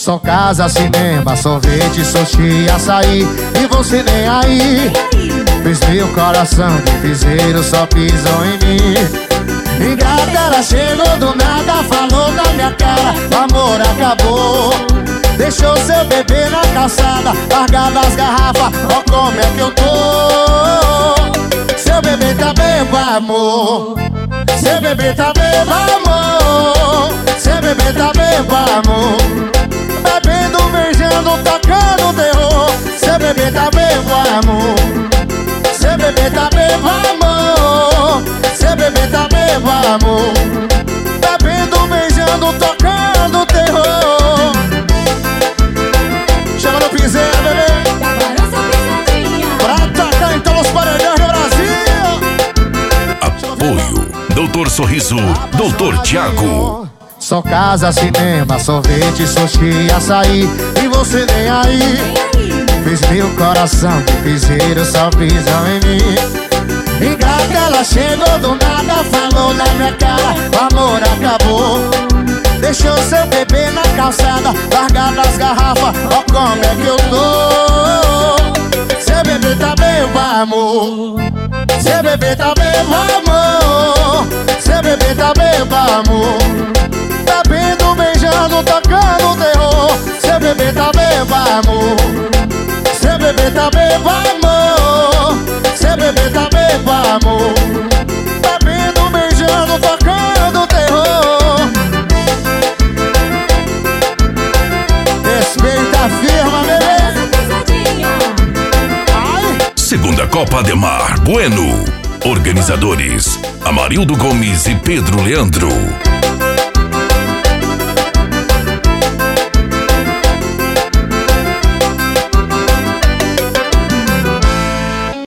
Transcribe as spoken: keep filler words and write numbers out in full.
Só casa, cinema, sorvete, sushi, açaí. E você nem aí. Fez meu coração de piseiro, só pisou em mim. Ingrata, ela chegou do nada, falou na minha cara: o amor acabou. Deixou seu bebê na calçada, largado as garrafas. Ó como é que eu tô. Seu bebê tá bebo, amor. Seu bebê tá bebo, amor. Seu bebê tá bebo, amor. Bebendo, beijando, tocando terror. Seu bebê tá bebo, amor. Seu bebê tá bebo, amor. Seu bebê tá bebo, amor. Bebendo, beijando, tocando terror. Chama no piseiro, bebê. Pra tocar em todos os paredões do Brasil. Apoio Doutor Sorriso, Doutor Tiago. Só casa, cinema, sorvete, sushi, açaí. E você nem aí. Fez meu coração de piseiro, só pisão em mim. Ingrata, ela chegou do nada, falou na minha cara: o amor acabou. Deixou seu bebê na calçada, largado as garrafas. Ó como é que eu tô. Seu bebê tá bebo, amor. Seu bebê tá bebo, amor. Seu bebê tá bebo, amor. Bebendo, beijando, tocando terror. Seu bebê tá bebo, amor. Seu bebê tá bebo, amor. Seu bebê tá bebo, amor. Bebendo, beijando, tocando terror. Respeita a firma, bebê. Segunda Copa Ademar Bueno. Organizadores Amarildo Gomes e Pedro Leandro.